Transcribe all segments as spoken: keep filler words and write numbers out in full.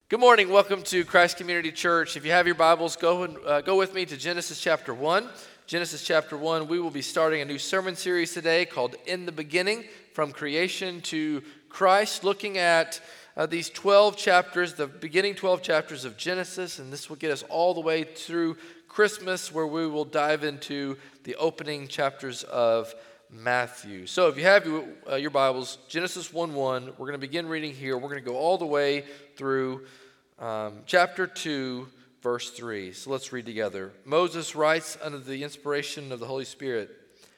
Good morning. Welcome to Christ Community Church. If you have your Bibles, go and uh, go with me to Genesis chapter one. Genesis chapter one, we will be starting a new sermon series today called In the Beginning, From Creation to Christ, looking at uh, these twelve chapters, the beginning twelve chapters of Genesis, and this will get us all the way through Christmas, where we will dive into the opening chapters of Matthew. So if you have your, uh, your Bibles, Genesis one one, we're going to begin reading here. We're going to go all the way through um, chapter two, verse three. So let's read together. Moses writes under the inspiration of the Holy Spirit,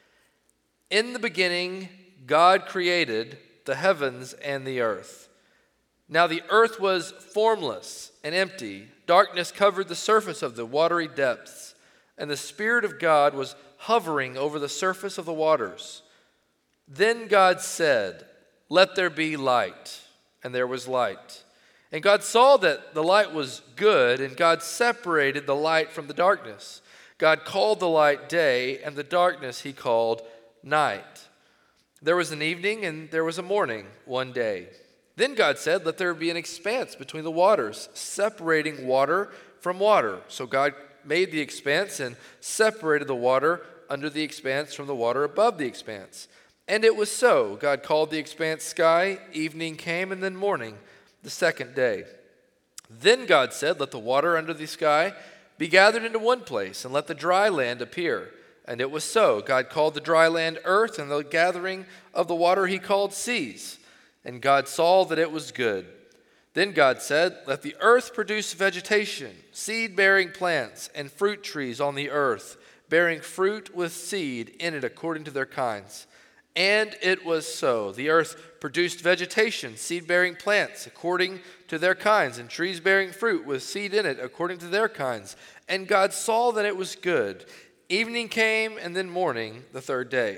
"In the beginning, God created the heavens and the earth. Now the earth was formless and empty. Darkness covered the surface of the watery depths, and the Spirit of God was hovering over the surface of the waters. Then God said, 'Let there be light,' and there was light. And God saw that the light was good, and God separated the light from the darkness. God called the light day, and the darkness he called night. There was an evening, and there was a morning one day. Then God said, 'Let there be an expanse between the waters, separating water from water.' So God made the expanse and separated the water under the expanse from the water above the expanse. And it was so. God called the expanse sky. Evening came, and then morning, the second day. Then God said, 'Let the water under the sky be gathered into one place, and let the dry land appear.' And it was so. God called the dry land earth, and the gathering of the water he called seas. And God saw that it was good. Then God said, 'Let the earth produce vegetation, seed-bearing plants, and fruit trees on the earth, bearing fruit with seed in it according to their kinds.' And it was so. The earth produced vegetation, seed-bearing plants according to their kinds, and trees bearing fruit with seed in it according to their kinds. And God saw that it was good. Evening came, and then morning, the third day.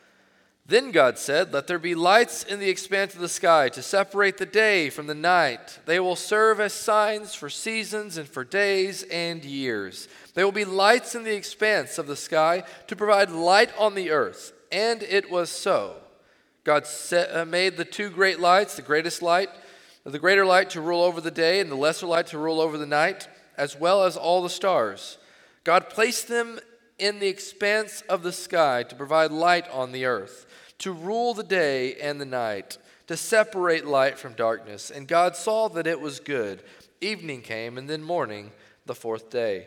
Then God said, 'Let there be lights in the expanse of the sky to separate the day from the night. They will serve as signs for seasons and for days and years. They will be lights in the expanse of the sky to provide light on the earth.' And it was so. God set, uh, made the two great lights, the greatest light, the greater light to rule over the day and the lesser light to rule over the night, as well as all the stars. God placed them in the expanse of the sky to provide light on the earth, to rule the day and the night, to separate light from darkness. And God saw that it was good. Evening came, and then morning, the fourth day.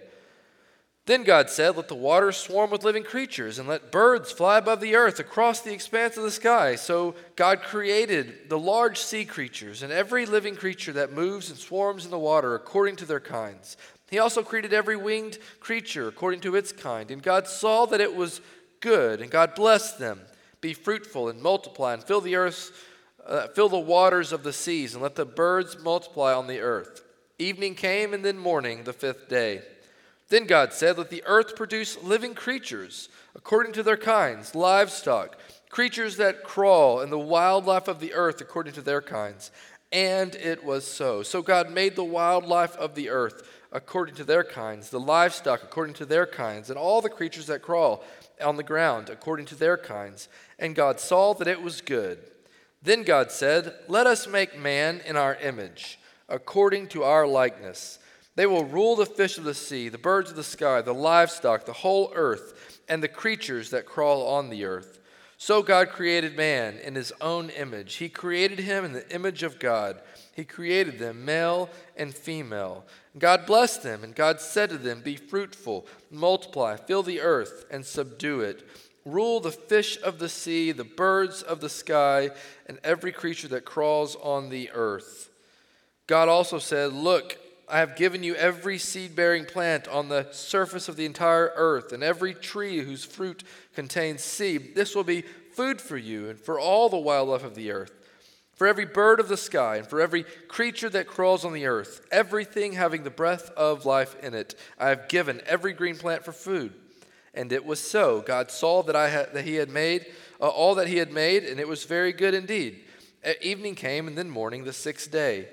Then God said, 'Let the waters swarm with living creatures, and let birds fly above the earth across the expanse of the sky.' So God created the large sea creatures and every living creature that moves and swarms in the water according to their kinds. He also created every winged creature according to its kind. And God saw that it was good, and God blessed them. 'Be fruitful and multiply, and fill the earth, uh, fill the waters of the seas, and let the birds multiply on the earth.' Evening came, and then morning, the fifth day. Then God said, 'Let the earth produce living creatures according to their kinds, livestock, creatures that crawl, and the wildlife of the earth according to their kinds.' And it was so. So God made the wildlife of the earth according to their kinds, the livestock according to their kinds, and all the creatures that crawl on the ground according to their kinds. And God saw that it was good. Then God said, 'Let us make man in our image, according to our likeness. They will rule the fish of the sea, the birds of the sky, the livestock, the whole earth, and the creatures that crawl on the earth.' So God created man in his own image. He created him in the image of God. He created them, male and female. God blessed them, and God said to them, 'Be fruitful, multiply, fill the earth, and subdue it. Rule the fish of the sea, the birds of the sky, and every creature that crawls on the earth.' God also said, 'Look, I have given you every seed-bearing plant on the surface of the entire earth, and every tree whose fruit contains seed. This will be food for you and for all the wildlife of the earth, for every bird of the sky, and for every creature that crawls on the earth, everything having the breath of life in it. I have given every green plant for food.' And it was so. God saw that I had, that he had made uh, all that he had made, and it was very good indeed. Evening came, and then morning, the sixth day.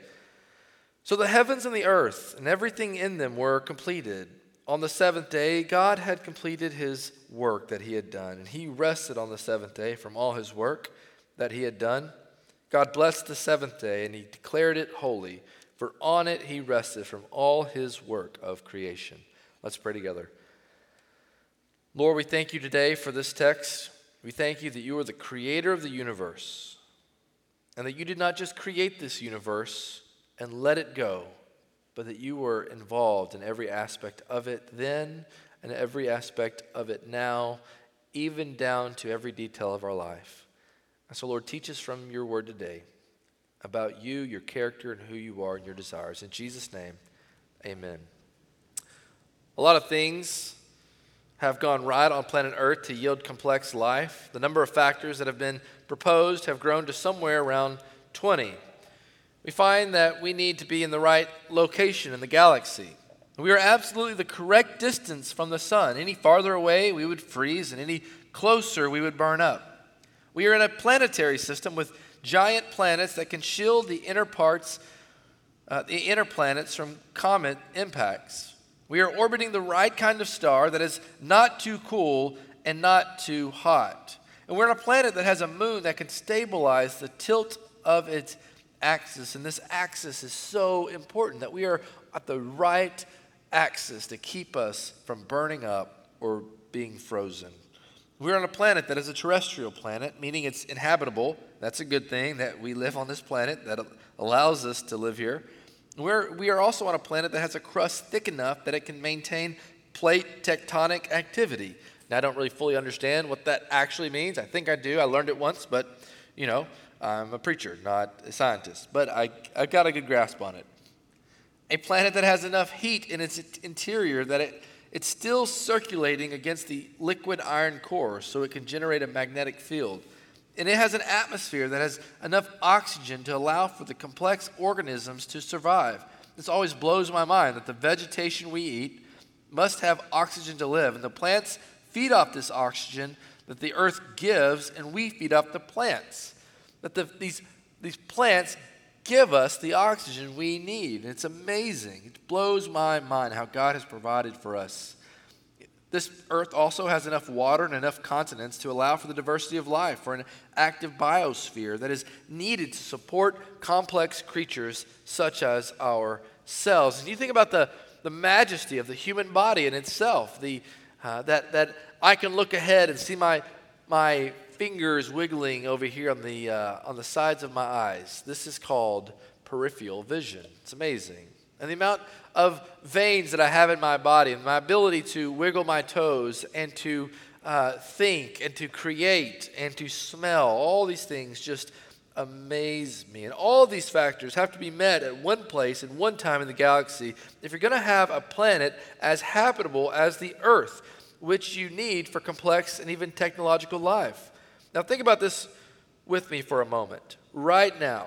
So the heavens and the earth and everything in them were completed. On the seventh day, God had completed his work that he had done, and he rested on the seventh day from all his work that he had done. God blessed the seventh day, and he declared it holy, for on it he rested from all his work of creation. Let's pray together. Lord, we thank you today for this text. We thank you that you are the creator of the universe, and that you did not just create this universe and let it go, but that you were involved in every aspect of it then and every aspect of it now, even down to every detail of our life. And so, Lord, teach us from your word today about you, your character, and who you are and your desires. In Jesus' name, amen. A lot of things have gone right on planet Earth to yield complex life. The number of factors that have been proposed have grown to somewhere around twenty. We find that we need to be in the right location in the galaxy. We are absolutely the correct distance from the sun. Any farther away, we would freeze, and any closer, we would burn up. We are in a planetary system with giant planets that can shield the inner parts, uh, the inner planets from comet impacts. We are orbiting the right kind of star that is not too cool and not too hot. And we're on a planet that has a moon that can stabilize the tilt of its axis. And this axis is so important, that we are at the right axis to keep us from burning up or being frozen. We're on a planet that is a terrestrial planet, meaning it's inhabitable. That's a good thing, that we live on this planet that allows us to live here. We're, we are also on a planet that has a crust thick enough that it can maintain plate tectonic activity. Now, I don't really fully understand what that actually means. I think I do. I learned it once, but, you know, I'm a preacher, not a scientist. But I, I've got a good grasp on it. A planet that has enough heat in its interior that it It's still circulating against the liquid iron core so it can generate a magnetic field. And it has an atmosphere that has enough oxygen to allow for the complex organisms to survive. This always blows my mind that the vegetation we eat must have oxygen to live. And the plants feed off this oxygen that the earth gives, and we feed off the plants. That the, these, these plants give us the oxygen we need. And it's amazing. It blows my mind how God has provided for us. This earth also has enough water and enough continents to allow for the diversity of life, for an active biosphere that is needed to support complex creatures such as ourselves. And you think about the, the majesty of the human body in itself, the, uh, that, that I can look ahead and see my, my fingers wiggling over here on the uh, on the sides of my eyes. This is called peripheral vision. It's amazing. And the amount of veins that I have in my body, and my ability to wiggle my toes and to uh, think and to create and to smell, all these things just amaze me. And all these factors have to be met at one place and one time in the galaxy if you're going to have a planet as habitable as the Earth, which you need for complex and even technological life. Now think about this with me for a moment. Right now,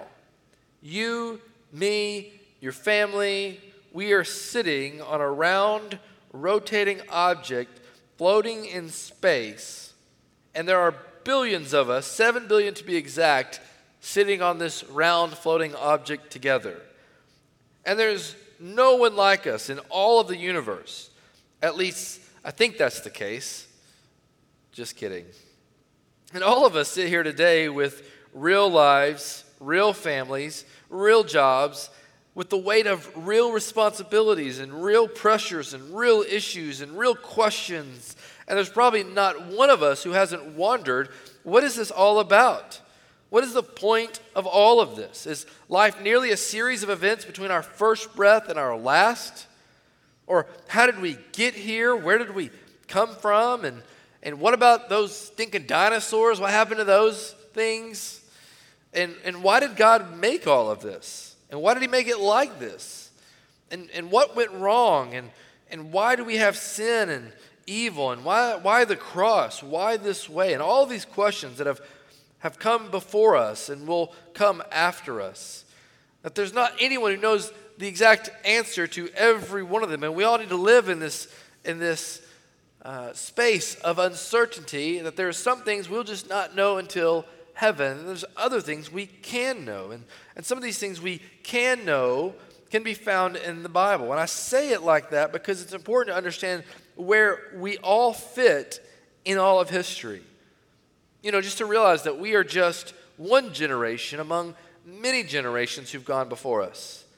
you, me, your family, we are sitting on a round, rotating object floating in space, and there are billions of us, seven billion to be exact, sitting on this round, floating object together. And there's no one like us in all of the universe. At least, I think that's the case. Just kidding. And all of us sit here today with real lives, real families, real jobs, with the weight of real responsibilities and real pressures and real issues and real questions. And there's probably not one of us who hasn't wondered, what is this all about? What is the point of all of this? Is life nearly a series of events between our first breath and our last? Or how did we get here? Where did we come from? And And what about those stinking dinosaurs? What happened to those things? And and why did God make all of this? And why did he make it like this? And and what went wrong? And and why do we have sin and evil? And why why the cross? Why this way? And all these questions that have, have come before us and will come after us. That there's not anyone who knows the exact answer to every one of them. And we all need to live in this in this Uh, space of uncertainty, that there are some things we'll just not know until heaven. And there's other things we can know. And, and some of these things we can know can be found in the Bible. And I say it like that because it's important to understand where we all fit in all of history. You know, just to realize that we are just one generation among many generations who've gone before us.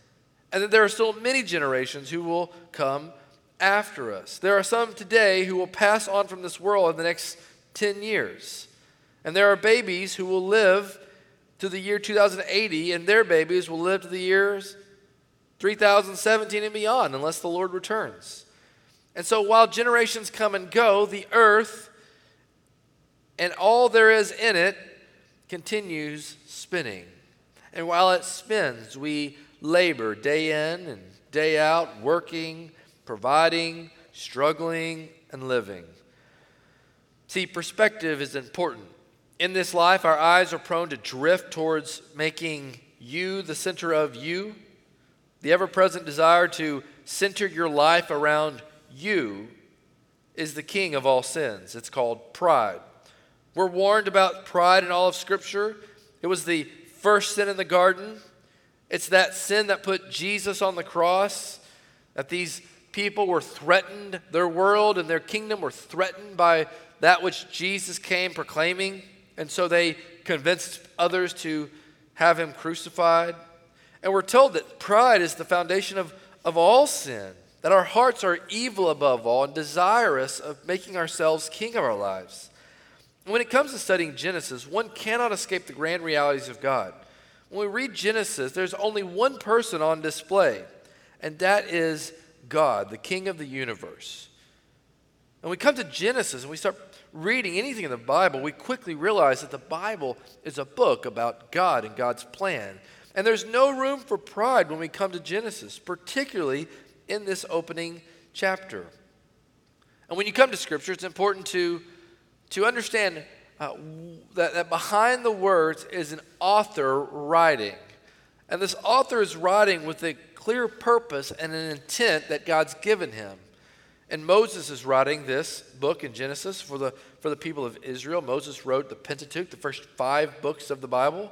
and that there are still many generations who will come after us. There are some today who will pass on from this world in the next ten years. And there are babies who will live to the year two thousand eighty, and their babies will live to the years three thousand seventeen and beyond, unless the Lord returns. And so while generations come and go, the earth and all there is in it continues spinning. And while it spins, we labor day in and day out, working, providing, struggling, and living. See, perspective is important. In this life, our eyes are prone to drift towards making you the center of you. The ever-present desire to center your life around you is the king of all sins. It's called pride. We're warned about pride in all of Scripture. It was the first sin in the garden. It's that sin that put Jesus on the cross, that these people were threatened, their world and their kingdom were threatened by that which Jesus came proclaiming, and so they convinced others to have him crucified. And we're told that pride is the foundation of, of all sin, that our hearts are evil above all and desirous of making ourselves king of our lives. And when it comes to studying Genesis, one cannot escape the grand realities of God. When we read Genesis, there's only one person on display, and that is God, the King of the universe. And we come to Genesis and we start reading anything in the Bible, we quickly realize that the Bible is a book about God and God's plan. And there's no room for pride when we come to Genesis, particularly in this opening chapter. And when you come to Scripture, it's important to, to understand uh, that, that behind the words is an author writing. And this author is writing with a clear purpose and an intent that God's given him. And Moses is writing this book in Genesis for the, for the people of Israel. Moses wrote the Pentateuch, the first five books of the Bible.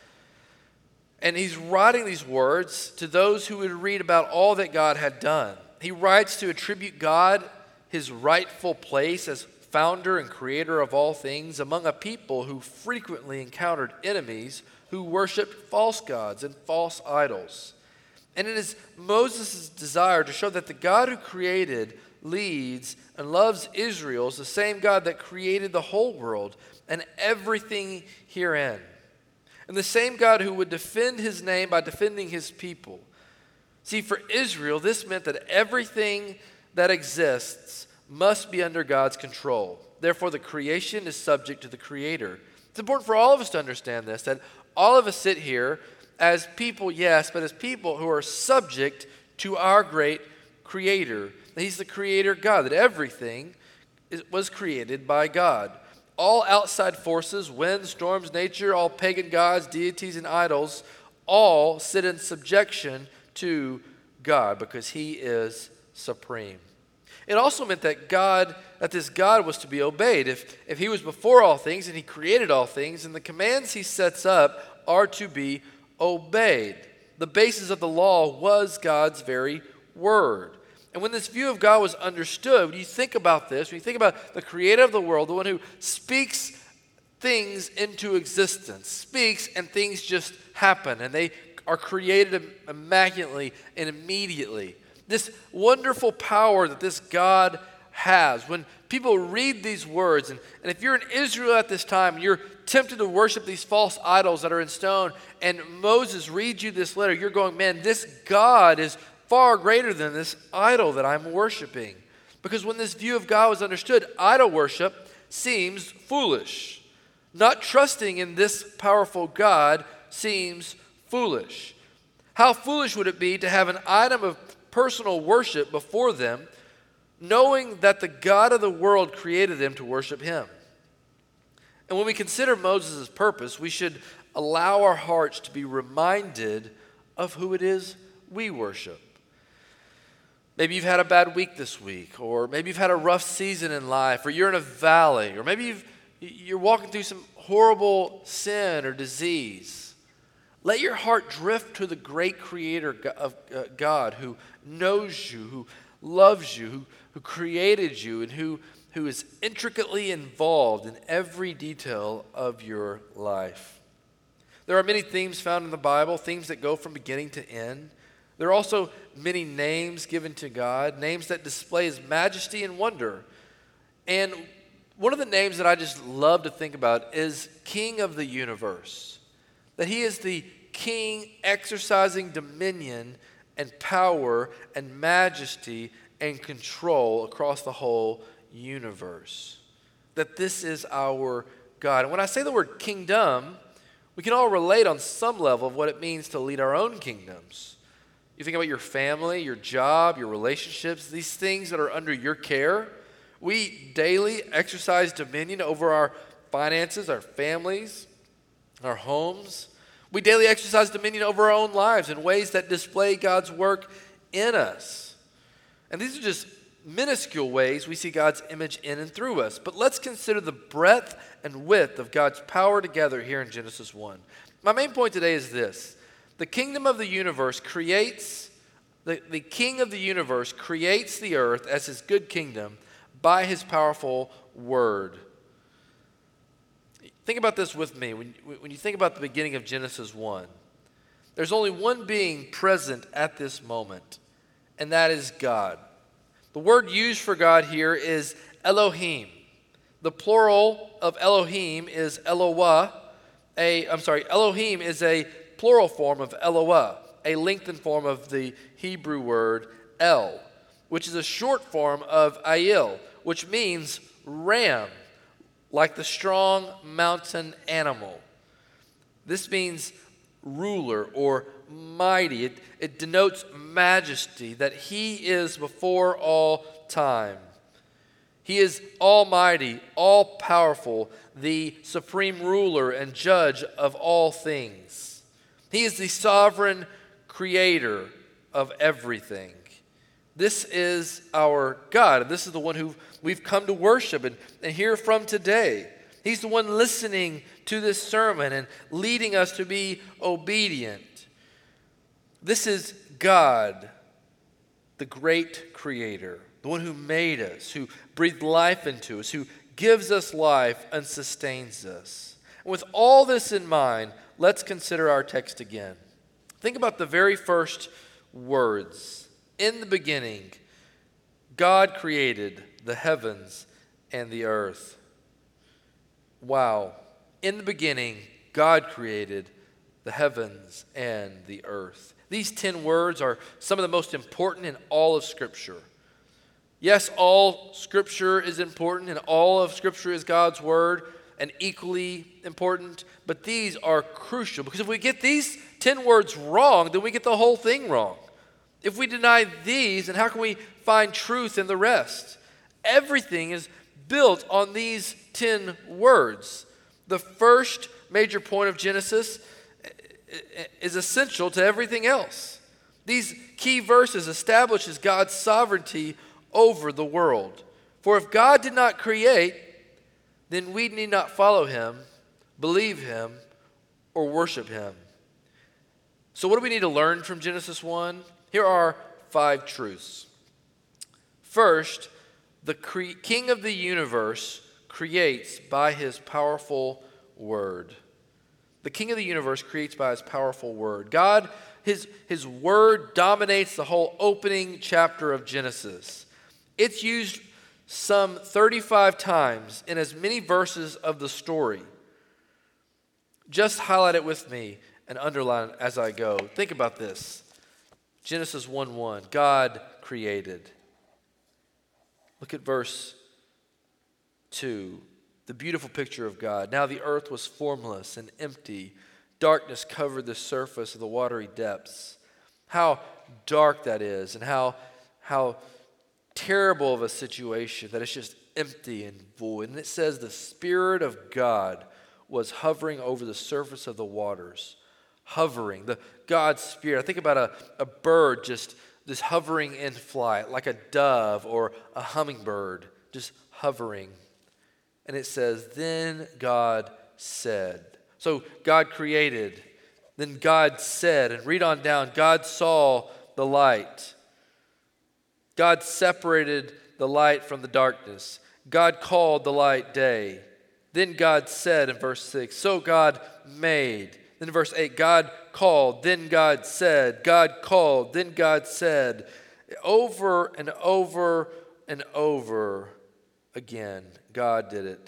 And he's writing these words to those who would read about all that God had done. He writes to attribute God his rightful place as founder and creator of all things among a people who frequently encountered enemies who worshiped false gods and false idols. And it is Moses' desire to show that the God who created, leads, and loves Israel is the same God that created the whole world and everything herein. And the same God who would defend his name by defending his people. See, for Israel, this meant that everything that exists must be under God's control. Therefore, the creation is subject to the Creator. It's important for all of us to understand this, that all of us sit here as people, yes, but as people who are subject to our great Creator. That he's the Creator God, that everything is, was created by God. All outside forces, winds, storms, nature, all pagan gods, deities, and idols, all sit in subjection to God because he is supreme. It also meant that God, that this God was to be obeyed. If, if he was before all things and he created all things, and the commands he sets up are to be obeyed. The basis of the law was God's very word. And when this view of God was understood, when you think about this, when you think about the creator of the world, the one who speaks things into existence, speaks and things just happen, and they are created immaculately and immediately. This wonderful power that this God has. When people read these words, and, and if you're in Israel at this time, and you're tempted to worship these false idols that are in stone, and Moses reads you this letter, you're going, man, this God is far greater than this idol that I'm worshiping. Because when this view of God was understood, idol worship seems foolish. Not trusting in this powerful God seems foolish. How foolish would it be to have an item of personal worship before them, knowing that the God of the world created them to worship him? And when we consider Moses' purpose, we should allow our hearts to be reminded of who it is we worship. Maybe you've had a bad week this week, or maybe you've had a rough season in life, or you're in a valley, or maybe you've, you're walking through some horrible sin or disease. Let your heart drift to the great creator of God who knows you, who loves you, who, who created you, and who, who is intricately involved in every detail of your life. There are many themes found in the Bible, themes that go from beginning to end. There are also many names given to God, names that display his majesty and wonder. And one of the names that I just love to think about is King of the Universe. That he is the king exercising dominion and power and majesty and control across the whole universe. That this is our God. And when I say the word kingdom, we can all relate on some level of what it means to lead our own kingdoms. You think about your family, your job, your relationships, these things that are under your care. We daily exercise dominion over our finances, our families, our homes. We daily exercise dominion over our own lives in ways that display God's work in us. And these are just minuscule ways we see God's image in and through us. But let's consider the breadth and width of God's power together here in Genesis one. My main point today is this. The kingdom of the universe creates, the, the king of the universe creates the earth as his good kingdom by his powerful word. Think about this with me. When, when you think about the beginning of Genesis one, there's only one being present at this moment, and that is God. The word used for God here is Elohim. The plural of Elohim is Eloah. A, I'm sorry, Elohim is a plural form of Eloah, a lengthened form of the Hebrew word El, which is a short form of Ayil, which means ram, like the strong mountain animal. This means ruler or mighty. It, it denotes majesty, that he is before all time. He is almighty, all-powerful, the supreme ruler and judge of all things. He is the sovereign creator of everything. This is our God, and this is the one who we've come to worship and, and hear from today. He's the one listening to this sermon and leading us to be obedient. This is God, the great creator, the one who made us, who breathed life into us, who gives us life and sustains us. And with all this in mind, let's consider our text again. Think about the very first words. In the beginning, God created the heavens and the earth. Wow. In the beginning, God created the heavens and the earth. These ten words are some of the most important in all of Scripture. Yes, all Scripture is important, and all of Scripture is God's Word, and equally important, but these are crucial, because if we get these ten words wrong, then we get the whole thing wrong. If we deny these, then how can we find truth in the rest? Everything is built on these ten words. The first major point of Genesis is essential to everything else. These key verses establishes God's sovereignty over the world. For if God did not create, then we need not follow him, believe him, or worship him. So what do we need to learn from Genesis one? Here are five truths. First, the cre- King of the universe creates by his powerful word. The King of the universe creates by his powerful word. God, his, his word dominates the whole opening chapter of Genesis. It's used some thirty-five times in as many verses of the story. Just highlight it with me and underline it as I go. Think about this. Genesis one one, God created. Look at verse two, the beautiful picture of God. Now the earth was formless and empty. Darkness covered the surface of the watery depths. How dark that is, and how, how terrible of a situation that it's just empty and void. And it says the Spirit of God was hovering over the surface of the waters. Hovering, the God's Spirit. I think about a, a bird just, just hovering in flight, like a dove or a hummingbird, just hovering. And it says, then God said. So God created, then God said, and read on down, God saw the light. God separated the light from the darkness. God called the light day. Then God said in verse six, so God made. Then verse eight, God called, then God said. God called, then God said. Over and over and over again, God did it.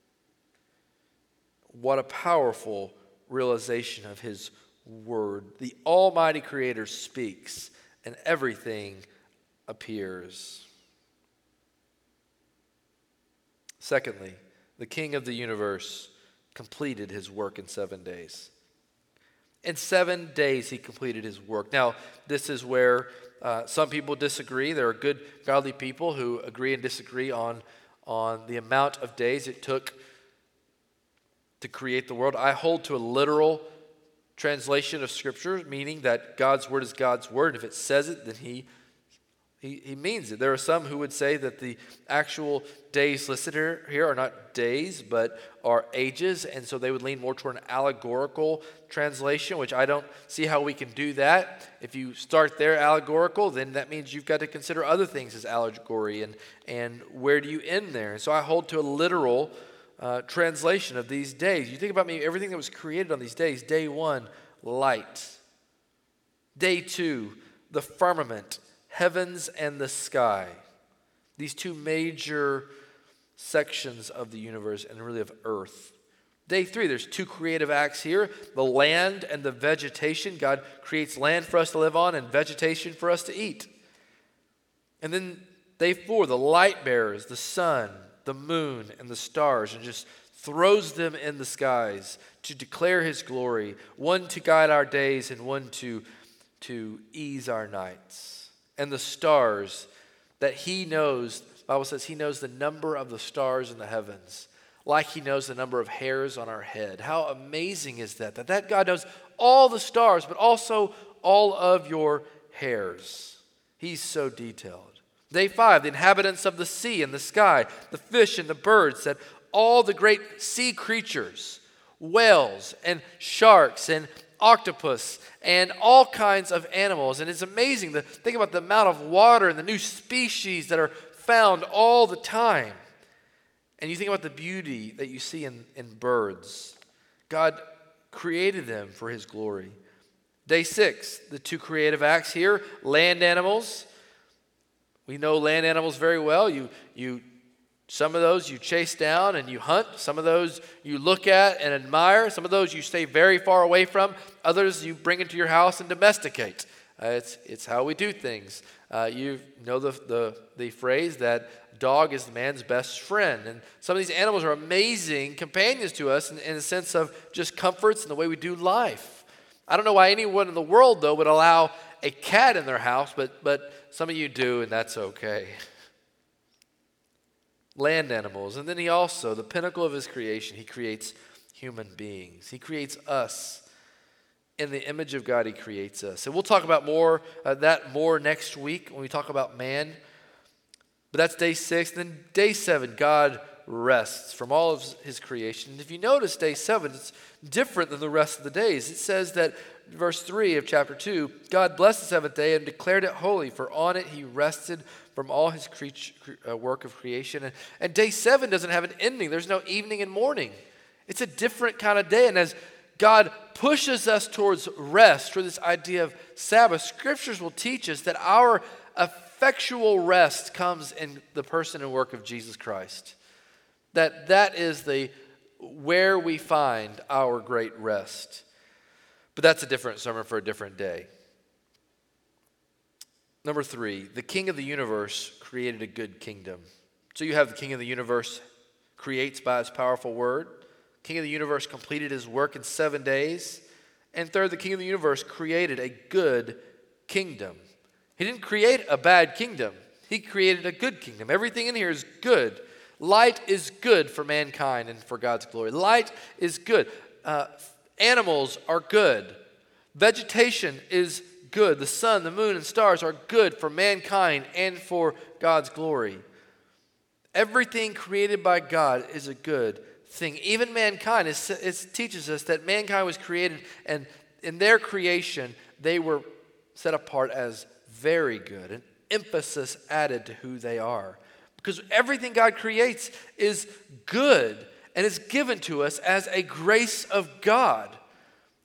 What a powerful realization of his word. The Almighty Creator speaks, and everything appears. Secondly, the King of the universe completed his work in seven days. In seven days, he completed his work. Now, this is where uh, some people disagree. There are good, godly people who agree and disagree on, on the amount of days it took to create the world. I hold to a literal translation of Scripture, meaning that God's word is God's word. If it says it, then he, he, he means it. There are some who would say that the actual days listed here, here are not days, but are ages, and so they would lean more toward an allegorical translation, which I don't see how we can do that. If you start there allegorical, then that means you've got to consider other things as allegory, and, and where do you end there? And so I hold to a literal Uh, translation of these days. You think about me, everything that was created on these days. Day one, light. Day two, the firmament, heavens and the sky. These two major sections of the universe and really of earth. Day three, there's two creative acts here, the land and the vegetation. God creates land for us to live on and vegetation for us to eat. And then day four, the light bearers, the sun, the moon, and the stars, and just throws them in the skies to declare his glory, one to guide our days and one to, to ease our nights. And the stars that he knows, the Bible says he knows the number of the stars in the heavens, like he knows the number of hairs on our head. How amazing is that? That that God knows all the stars, but also all of your hairs. He's so detailed. Day five, the inhabitants of the sea and the sky, the fish and the birds, that all the great sea creatures, whales and sharks and octopus and all kinds of animals. And it's amazing to think about the amount of water and the new species that are found all the time. And you think about the beauty that you see in, in birds. God created them for his glory. Day six, the two creative acts here, land animals. We know land animals very well. You, you, some of those you chase down and you hunt. Some of those you look at and admire. Some of those you stay very far away from. Others you bring into your house and domesticate. Uh, it's, it's how we do things. Uh, you know the, the, the phrase that dog is the man's best friend. And some of these animals are amazing companions to us in, in the sense of just comforts and the way we do life. I don't know why anyone in the world, though, would allow a cat in their house, but but some of you do, and that's okay. Land animals. And then he also, the pinnacle of his creation, he creates human beings. He creates us. In the image of God, he creates us. And we'll talk about more uh, that more next week when we talk about man. But that's day six. Then day seven, God rests from all of his creation. And if you notice day seven, it's different than the rest of the days. It says that, verse three of chapter two, God blessed the seventh day and declared it holy, for on it he rested from all his cre- uh, work of creation. And, and day seven doesn't have an ending. There's no evening and morning. It's a different kind of day. And as God pushes us towards rest, through this idea of Sabbath, scriptures will teach us that our effectual rest comes in the person and work of Jesus Christ. That that is the where we find our great rest. But that's a different sermon for a different day. Number three, the King of the universe created a good kingdom. So you have the King of the universe creates by his powerful word. King of the universe completed his work in seven days. And third, the King of the universe created a good kingdom. He didn't create a bad kingdom. He created a good kingdom. Everything in here is good. Light is good for mankind and for God's glory. Light is good. Uh, animals are good. Vegetation is good. The sun, the moon, and stars are good for mankind and for God's glory. Everything created by God is a good thing. Even mankind, it, it teaches us that mankind was created, and in their creation, they were set apart as very good, an emphasis added to who they are. Because everything God creates is good and is given to us as a grace of God.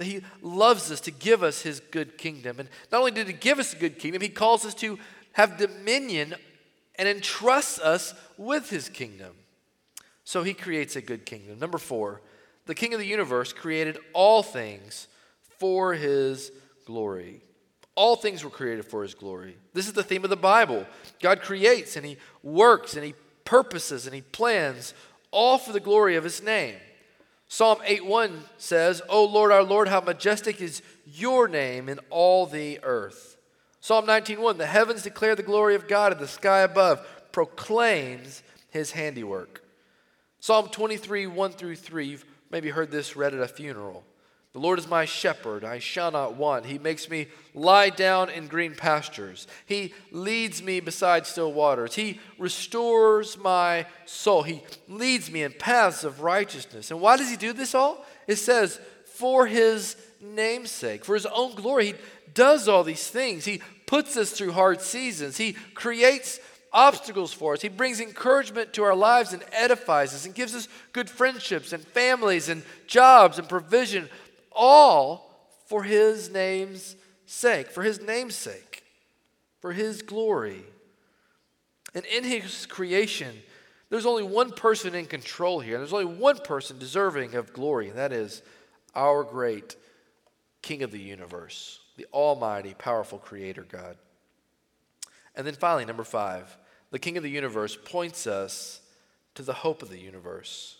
that he loves us to give us his good kingdom. And not only did he give us a good kingdom, he calls us to have dominion and entrusts us with his kingdom. So he creates a good kingdom. Number four, the King of the universe created all things for his glory. All things were created for his glory. This is the theme of the Bible. God creates and he works and he purposes and he plans all for the glory of his name. Psalm eight one says, O Lord, our Lord, how majestic is your name in all the earth. Psalm nineteen one, the heavens declare the glory of God, and the sky above proclaims his handiwork. Psalm twenty-three, one through three, you've maybe heard this read at a funeral. The Lord is my shepherd, I shall not want. He makes me lie down in green pastures. He leads me beside still waters. He restores my soul. He leads me in paths of righteousness. And why does he do this all? It says, for his name's sake, for his own glory. He does all these things. He puts us through hard seasons. He creates obstacles for us. He brings encouragement to our lives and edifies us and gives us good friendships and families and jobs and provision. All for his name's sake, for his name's sake, for his glory. And in his creation, there's only one person in control here. There's only one person deserving of glory, and that is our great King of the universe, the almighty, powerful creator God. And then finally, number five, the King of the universe points us to the hope of the universe.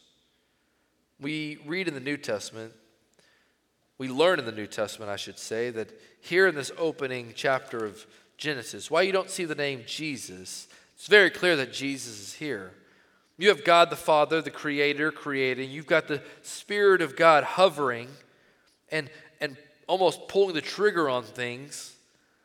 We read in the New Testament, we learn in the New Testament, I should say, that here in this opening chapter of Genesis, why you don't see the name Jesus, it's very clear that Jesus is here. You have God the Father, the Creator, creating. You've got the Spirit of God hovering and, and almost pulling the trigger on things.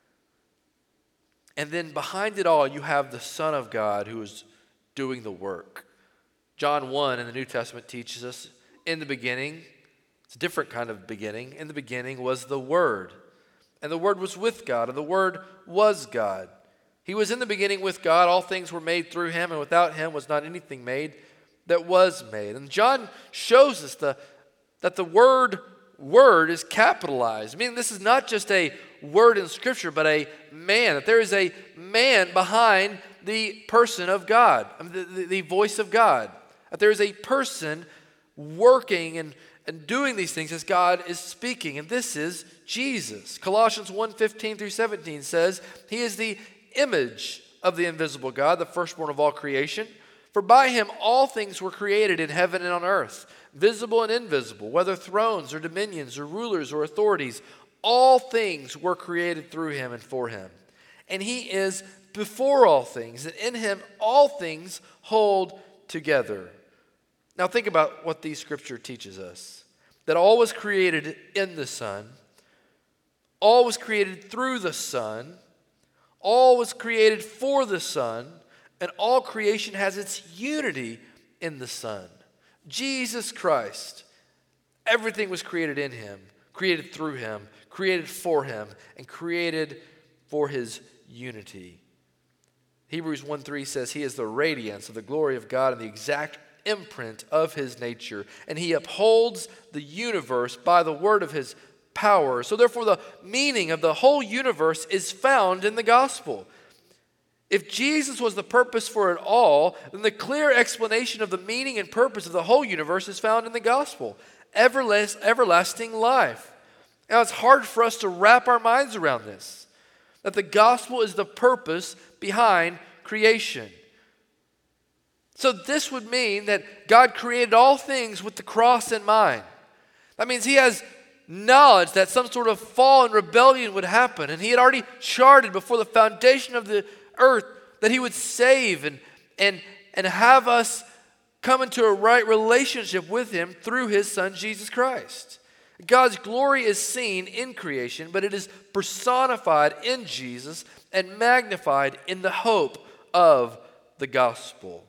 And then behind it all, you have the Son of God who is doing the work. John one in the New Testament teaches us, in the beginning, it's a different kind of beginning. In the beginning was the Word, and the Word was with God, and the Word was God. He was in the beginning with God. All things were made through him, and without him was not anything made that was made. And John shows us the, that the word word is capitalized. I mean, this is not just a word in Scripture, but a man, that there is a man behind the person of God, I mean, the, the, the voice of God. That there is a person working and And doing these things as God is speaking. And this is Jesus. Colossians one, fifteen through seventeen says, he is the image of the invisible God, the firstborn of all creation. For by him all things were created in heaven and on earth, visible and invisible, whether thrones or dominions or rulers or authorities. All things were created through him and for him. And he is before all things, and in him all things hold together. Now think about what these scripture teaches us. That all was created in the Son. All was created through the Son. All was created for the Son. And all creation has its unity in the Son. Jesus Christ. Everything was created in him, created through him, created for him, and created for his unity. Hebrews one three says he is the radiance of the glory of God and the exact imprint of his nature, and he upholds the universe by the word of his power. So therefore the meaning of the whole universe is found in the gospel. If Jesus was the purpose for it all, then the clear explanation of the meaning and purpose of the whole universe is found in the gospel. Everlast, everlasting life. Now it's hard for us to wrap our minds around this, that the gospel is the purpose behind creation. So this would mean that God created all things with the cross in mind. That means he has knowledge that some sort of fall and rebellion would happen. And he had already charted before the foundation of the earth that he would save and, and, and have us come into a right relationship with him through his Son, Jesus Christ. God's glory is seen in creation, but it is personified in Jesus and magnified in the hope of the gospel.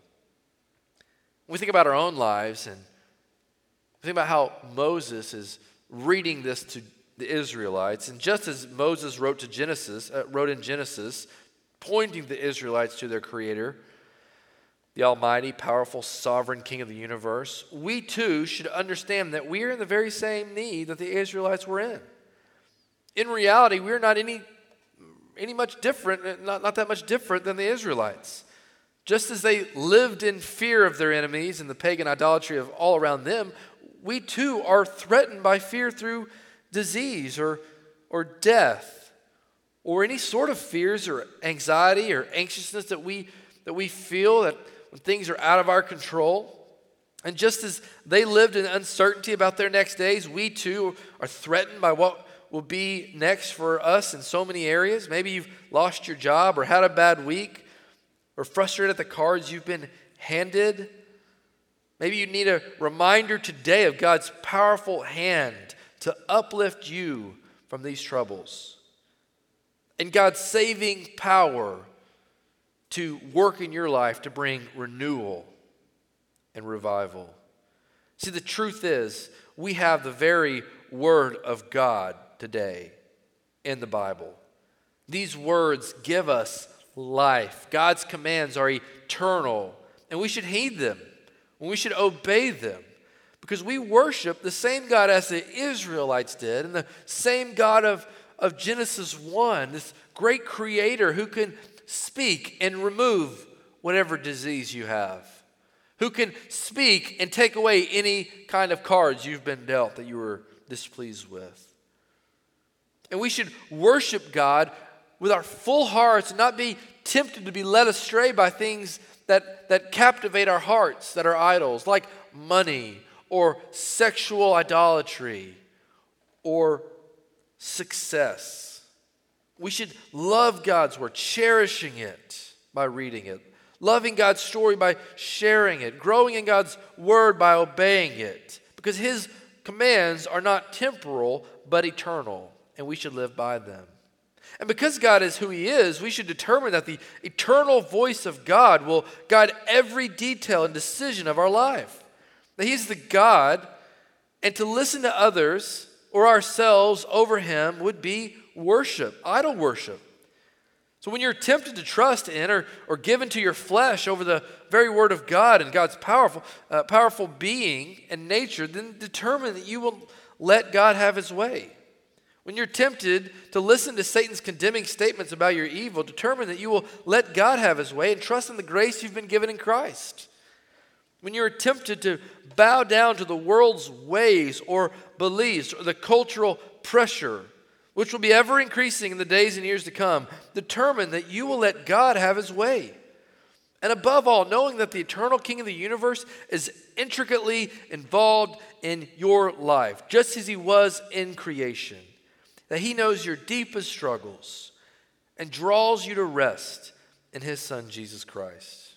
We think about our own lives and think about how Moses is reading this to the Israelites. And just as Moses wrote to Genesis, uh, wrote in Genesis, pointing the Israelites to their Creator, the almighty, powerful, sovereign King of the universe, we too should understand that we are in the very same need that the Israelites were in. In reality, we're not any, any much different, not, not that much different than the Israelites. Just as they lived in fear of their enemies and the pagan idolatry of all around them, we too are threatened by fear through disease or, or death, or any sort of fears or anxiety or anxiousness that we, that we feel that when things are out of our control. And just as they lived in uncertainty about their next days, we too are threatened by what will be next for us in so many areas. Maybe you've lost your job or had a bad week or frustrated at the cards you've been handed. Maybe you need a reminder today of God's powerful hand to uplift you from these troubles, and God's saving power to work in your life to bring renewal and revival. See, the truth is, we have the very Word of God today in the Bible. These words give us life. God's commands are eternal, and we should heed them, and we should obey them, because we worship the same God as the Israelites did, and the same God of, of Genesis one, this great creator who can speak and remove whatever disease you have, who can speak and take away any kind of cards you've been dealt that you were displeased with. And we should worship God with our full hearts and not be tempted to be led astray by things that, that captivate our hearts, that are idols, like money or sexual idolatry or success. We should love God's word, cherishing it by reading it, loving God's story by sharing it, growing in God's word by obeying it, because his commands are not temporal but eternal, and we should live by them. And because God is who he is, we should determine that the eternal voice of God will guide every detail and decision of our life. That he's the God, and to listen to others or ourselves over him would be worship, idol worship. So when you're tempted to trust in or, or given to your flesh over the very word of God and God's powerful, uh, powerful being and nature, then determine that you will let God have his way. When you're tempted to listen to Satan's condemning statements about your evil, determine that you will let God have his way and trust in the grace you've been given in Christ. When you're tempted to bow down to the world's ways or beliefs or the cultural pressure, which will be ever increasing in the days and years to come, determine that you will let God have his way. And above all, knowing that the eternal King of the universe is intricately involved in your life, just as he was in creation. That he knows your deepest struggles and draws you to rest in his Son, Jesus Christ.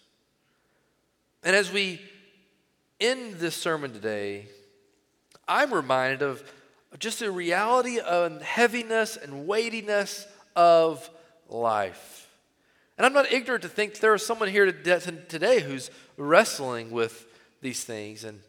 And as we end this sermon today, I'm reminded of just the reality and heaviness and weightiness of life. And I'm not ignorant to think there is someone here today who's wrestling with these things. And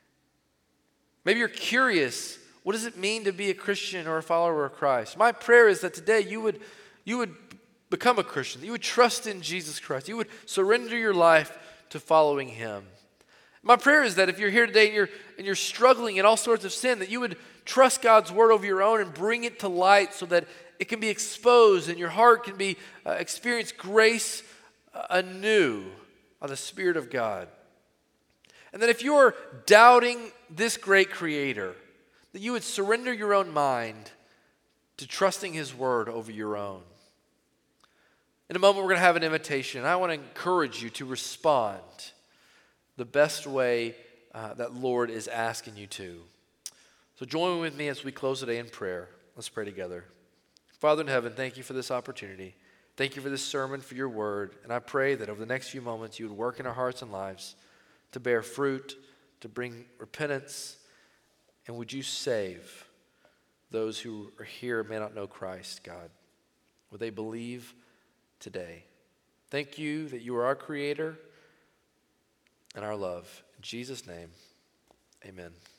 maybe you're curious, what does it mean to be a Christian or a follower of Christ? My prayer is that today you would, you would become a Christian, that you would trust in Jesus Christ, you would surrender your life to following him. My prayer is that if you're here today and you're, and you're struggling in all sorts of sin, that you would trust God's word over your own and bring it to light so that it can be exposed and your heart can be uh, experience grace uh, anew by the Spirit of God. And that if you're doubting this great creator, that you would surrender your own mind to trusting his word over your own. In a moment, we're going to have an invitation. I want to encourage you to respond the best way uh, that Lord is asking you to. So join with me as we close today in prayer. Let's pray together. Father in heaven, thank you for this opportunity. Thank you for this sermon, for your word. And I pray that over the next few moments, you would work in our hearts and lives to bear fruit, to bring repentance. And would you save those who are here and may not know Christ, God? Would they believe today? Thank you that you are our creator and our love. In Jesus' name, amen.